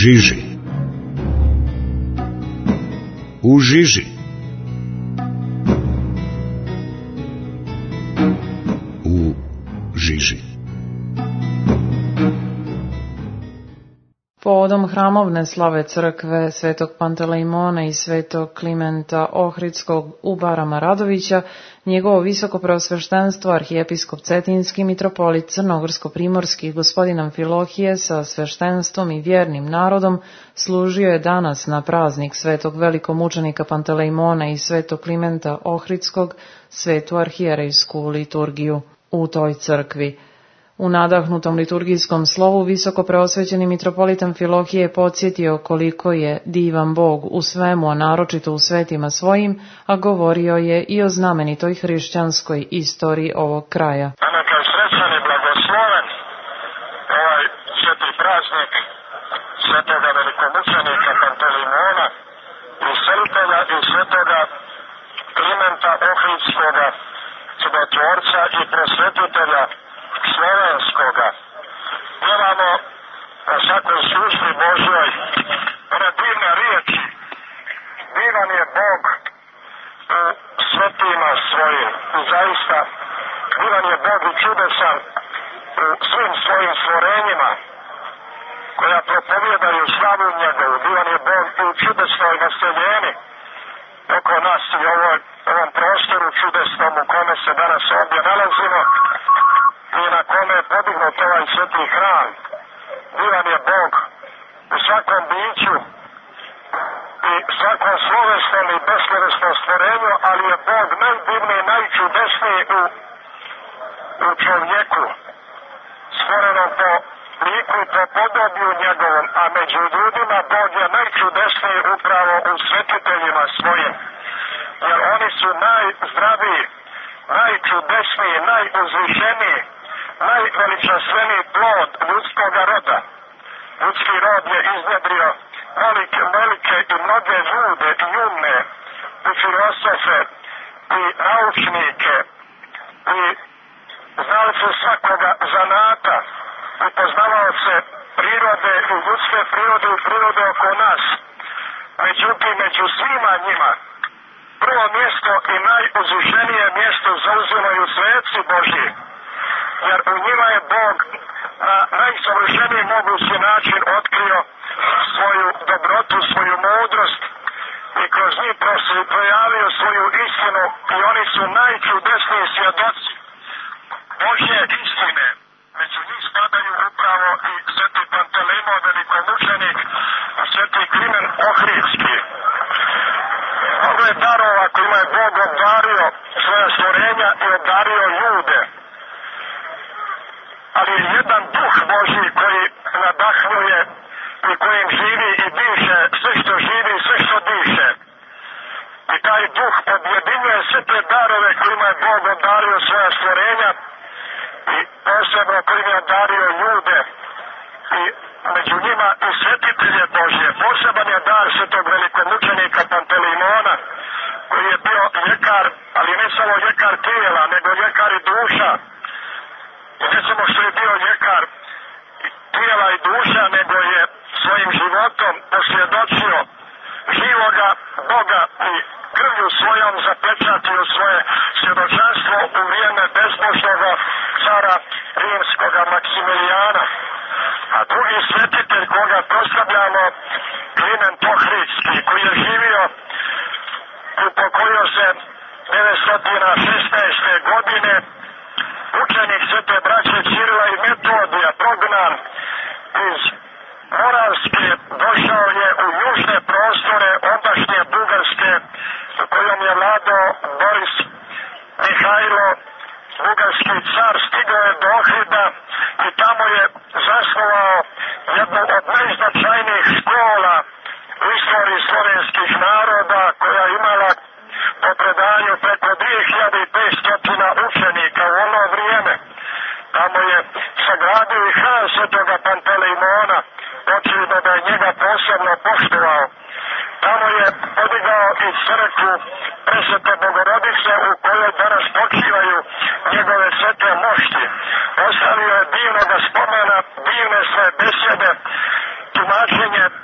žiži. U žiži. U žiži. Povodom hramovne slave crkve Svetog Pantelejmona i Svetog Klimenta Ohridskog u Barama Radovića, njegovo visoko preosveštenstvo arhijepiskop Cetinski mitropolit Crnogorsko-primorski gospodin Amfilohije sa sveštenstvom i vjernim narodom služio je danas na praznik Svetog velikomučenika Pantelejmona i Svetog Klimenta Ohridskog svetu arhijerejsku liturgiju u toj crkvi. U nadahnutom liturgijskom slovu visoko preosvećeni mitropolit Amfilohije je podsjetio koliko je divan Bog u svemu, a naročito u svetima svojim, a govorio je i o znamenitoj hrišćanskoj istoriji ovog kraja. A neka je srećan i blagosloven ovaj sveti praznik svetoga velikomučenika Pantelejmona, uselitelja i svetoga Klimenta Ohridskoga, čudotvorca i prosvetitelja slovenskoga. Pjevamo na svakoj službi Božjoj one divne riječi: divan je Bog u svetima svojim. I zaista divan je Bog i čudesan u svim svojim stvorenjima koja propovjedaju slavu njegovu. Divan je Bog i u čudesnoj naseljeni oko nas i ovom prostoru čudesnom u kome se danas ovdje nalazimo i na kome je podignut ovaj sveti hram. Divan je Bog u svakom biću i svakom slovesnom i beslovesnom stvorenju, ali je Bog najdivniji, najčudesniji u čovjeku, stvorenom po liku i po podobju njegovom, a među ljudima Bog je najčudesniji upravo u svetiteljima svojim, jer oni su najzdraviji, najčudesniji, najuzvišeniji, najveličanstveniji plod ljudskoga roda. Ljudski rod je iznjedrio velike i mnoge ljude i umne, i filosofe, i naučnike, i znalce svakoga zanata, i poznavaoce prirode i ljudske prirode i prirode oko nas. Međutim, među svima njima prvo mjesto i najuzvišenije mjesto zauzimaju sveci Božji, jer u njima je Bog na najsavršeniji mogući način otkrio svoju dobrotu, svoju mudrost i kroz njih projavio svoju istinu, i oni su najčudesniji svjedoci Božje istine. Među njih spadaju upravo i sveti Pantelejmon velikomučenik i sveti Kliment Ohridski. Ovo je darova kojima je Bog obdario svoja stvorenja i obdario ljude. Ali je jedan duh Božji koji nadahnjuje i kojim živi i diše sve što živi i sve što diše. I taj duh objedinjuje sve te darove kojima je Bog obdario svoja stvorenja i posebno kojim je obdario ljude i među njima i svetitelje Božje. Poseban je dar svetog velikomučenika Pantelejmona, koji je bio ljekar, ali ne samo ljekar tijela, nego ljekar i duša. I ne samo što je bio ljekar tijela i duša, nego je svojim životom posvjedočio živoga Boga i krvlju svojom zapečatio svoje svjedočanstvo u vrijeme bezbožnoga cara rimskoga Maksimilijana. A drugi svetitelj koga proslavljamo, Kliment Ohridski, koji je živio i upokojio se 916. godine, učenik svete braće Cirila i Metodija, prognan iz Moravske, došao je u južne prostore ondašnje Bugarske, u kojom je vladao Boris Mihajlo, bugarski car. Stigao je do Ohrida i tamo je zasnovao jednu od najznačajnijih škola u istoriji slovenskih naroda, koja je imala po predanju preko 2500 učenika u ono vrijeme. Tamo je sagradio i hram svetoga Pantelejmona, očigledno da je njega posebno poštovao. Tamo je podigao i crkvu Presvete Bogorodice, u kojoj danas počivaju njegove svete mošti. Ostavio je divnoga spomena, divne sve besjede, tumačenje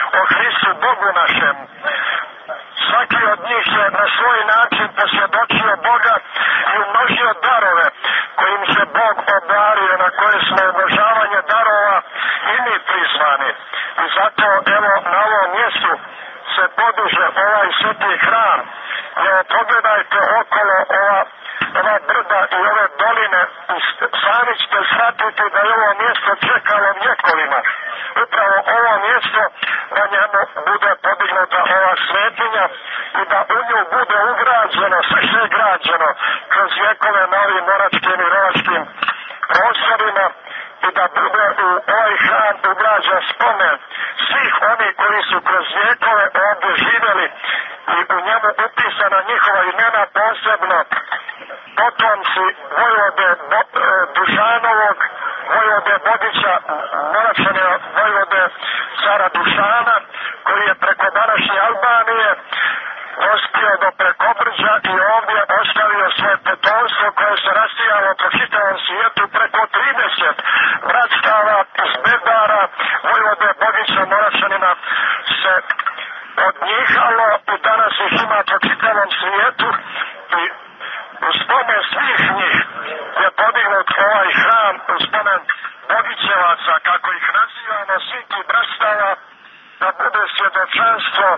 o Hristu Bogu našem. Svaki od njih je na svoj način posvjedočio Boga i umnožio darove kojim se Bog obario, na koje smo obožavanje darova i mi prizvani. I zato evo na ovom mjestu se podiže ovaj sveti hram. Evo pogledajte okolo ova brda i ove doline i sami ćete shvatiti da je ovo mjesto čekalo vjekovima. Upravo ovo mjesto na njemu bude podignuta ova svetinja i da u nju bude ugrađeno, sve što je građeno kroz vjekove na ovim monačkim i rovačkim prostorima i da bude u ovaj hram ugrađen spomen svih onih koji su kroz vjekove ovdje živjeli i u njemu upisana njihova imena, posebno potomci vojvode Dušanovog, vojvode Bodića, monačanina vojvode cara Dušana, koji je preko današnje Albanije dospio do Prekobrđa i ovdje ostavio svoje potomstvo koje se rastijalo po čitavom svijetu, preko 30 bratstava iz Bedara vojvode Bodića monačanina se odnjihalo i danas ih ima po čitavom svijetu i u spomen svih njih je podignut ovaj hram u spomen Bodićevaca, kako ih nazivamo, svih tih bratstava, da bude svjedočanstvo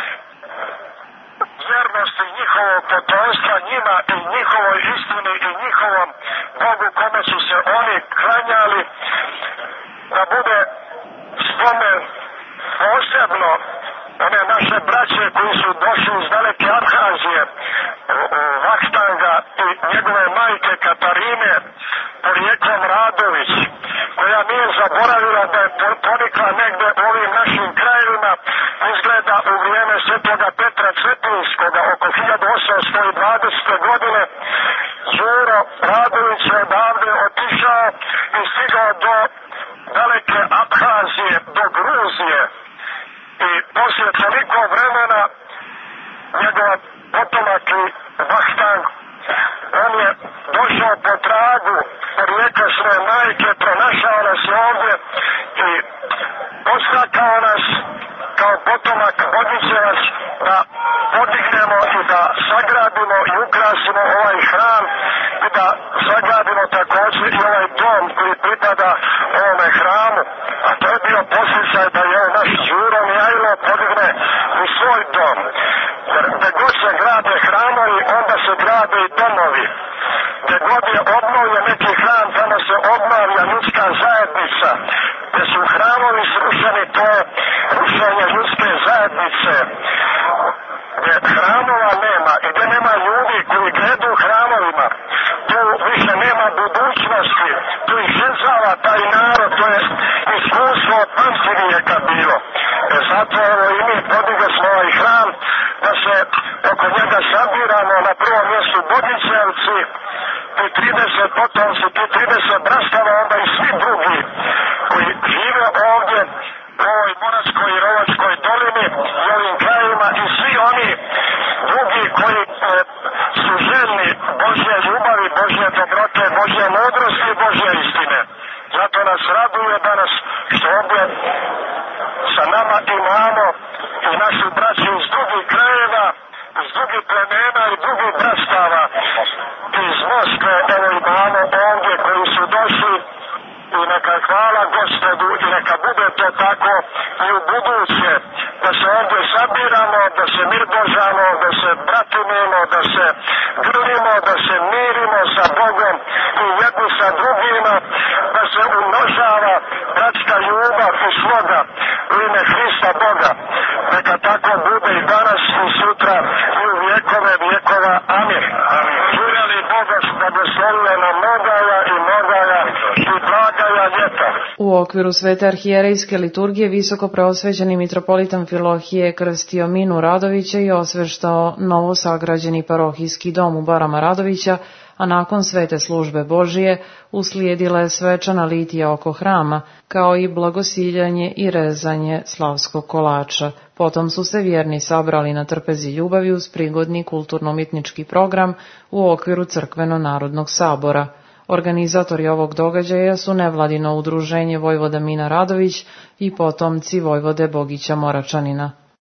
vjernosti njihovog potomstva njima i njihovoj istini i njihovom Bogu kome su se oni klanjali, da bude spomen posebno one naše braće koji su došli iz daleke Abhazije, Vahtanga i njegove majke Katarine, porijeklom Radović, koja nije zaboravila da je ponikla negdje u ovim našim krajevima, izgleda u vrijeme svetoga Petra Cetinskoga, oko 1820. godine. Đuro Radović je odavde otišao i stigao do daleke Abhazije, do Gruzije. I poslije toliko vremena njegov potomak i Vahtang, on je došao po tragu porijekla svoje majke, pronašao nas ovdje i postakao nas kao potomak Bodićevac da podignemo i da sagradimo i ukrasimo ovaj hram i da sagradimo također i ovaj dom koji pripada ovome hramu. A to je bio posljedica da je naš Đuro Mijajlo podigne u svoj dom. Jer gdje god se grade hramovi, onda se grade i domovi. Gdje god je obnovljen neki hram, tamo se obnavlja ljudska zajednica. Gdje su hramovi srušeni, to je rušenje ljudske zajednice. Gdje hramova nema i gdje nema ljudi koji gledu hramovima, tu više nema budućnosti, tu izžezava taj narod, to je iskustvo od pamćivijeka bilo. Zato evo i mi podigli smo ovaj hram, da se oko njega sabiramo na prvom mjestu Bodićevci, ti 30 potomci, ti 30 brastava, onda i svi drugi koji žive ovdje u ovoj monačkoj i rovačkoj dolini i ovim krajevima i svi oni drugi koji su željni Božje ljubavi, Božje dobrote, Božje mudrosti i Božje istine. Zato nas raduje danas što ovdje sa nama imamo i našu braću iz drugih krajeva, iz drugih plemena i drugih brastava iz Moskve, evo imamo ovdje koji su došli i neka hvala Gospodu i neka bude to tako i u buduće, da se ovdje sabiramo, da se mirbožamo, da se bratimimo, da se grlimo, da se mirimo sa Bogom i jedni sa drugima, da se umnožava bratska ljubav i sloga u ime Hrista Boga. Neka tako bude i danas i sutra i u vjekove vjekova. Amin. Živjeli Boga blagoslovile nam mnogaja i mnogaja i blagaja ljeta. U okviru Svete arhijerejske liturgije visoko preosvećeni mitropolitan Filohije krstio Minu Radovića i osveštao novo sagrađeni parohijski dom u Barama Radovića, a nakon svete službe Božije uslijedila je svečana litija oko hrama, kao i blagosiljanje i rezanje slavskog kolača. Potom su se vjerni sabrali na trpezi ljubavi uz prigodni kulturno-umjetnički program u okviru Crkveno-narodnog sabora. Organizatori ovog događaja su nevladino udruženje Vojvoda Mina Radović i potomci Vojvode Bogića Moračanina.